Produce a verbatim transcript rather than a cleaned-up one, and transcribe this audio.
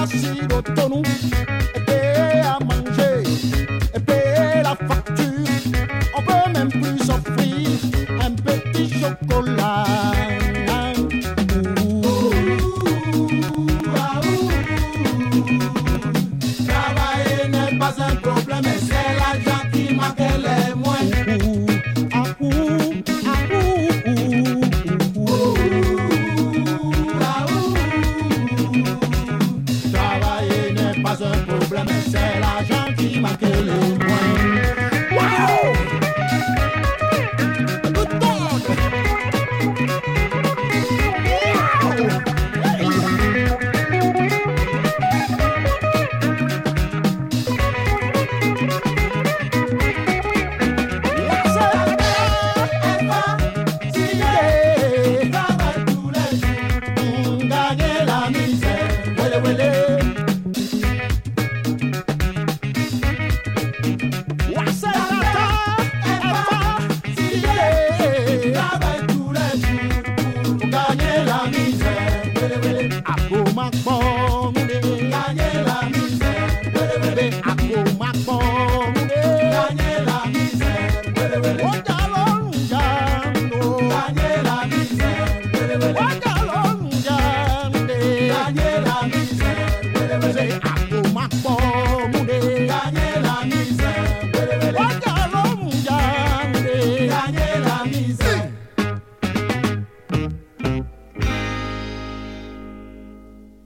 assis d'auto nous, et payer à manger, et payer la facture. On peut même plus s'offrir un petit chocolat. Travailler n'est pas un problème, c'est l'argent qui manque les moins. Travailler n'est pas un problème, c'est l'argent qui manque les moins. Wow! Good dog! Gagner la misère, à Macron.